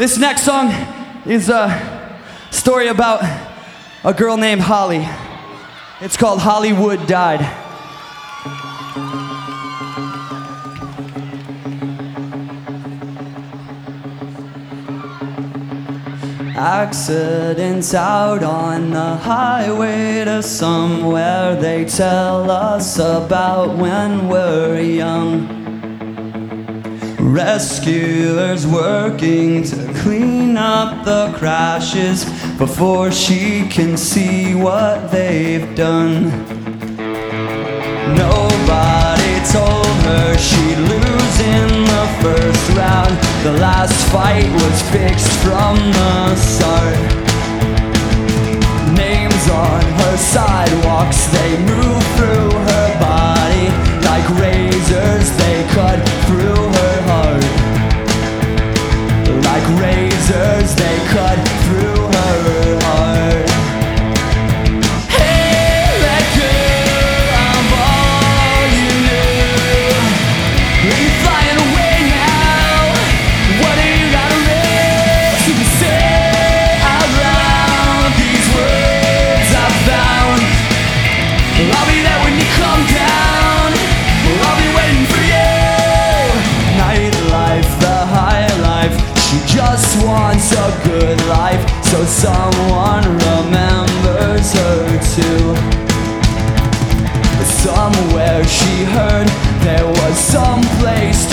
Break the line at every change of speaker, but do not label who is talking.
This next song is a story about a girl named Holly. It's called Hollywood Died. Accidents out on the highway to somewhere they tell us about when we're young. Rescuers working to clean up the crashes before she can see what they've done. Nobody told her she'd lose in the first round. The last fight was fixed from the start. Names on her sidewalks, they move through her body like razors, they cut through her heart. Like razors, they cut through her heart. Hey, let go of all you knew. You're flying away now. What do you got to lose? You can say out loud these words I found. I'll be there when you come down. I'll be waiting for you. Nightlife, the high life. She just wants a good life, so someone remembers her too. Somewhere she heard there was some place